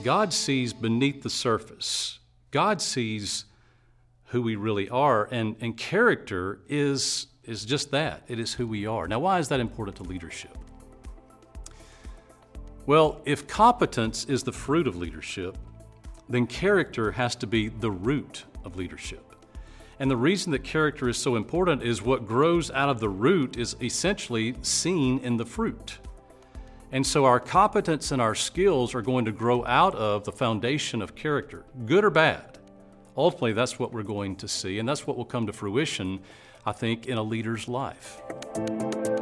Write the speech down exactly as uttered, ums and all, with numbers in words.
God sees beneath the surface. God sees who we really are, and, and character is, is just that. It is who we are. Now, why is that important to leadership? Well, if competence is the fruit of leadership, then character has to be the root of leadership. And the reason that character is so important is what grows out of the root is essentially seen in the fruit. And so our competence and our skills are going to grow out of the foundation of character, good or bad. Ultimately, that's what we're going to see, and that's what will come to fruition, I think, in a leader's life.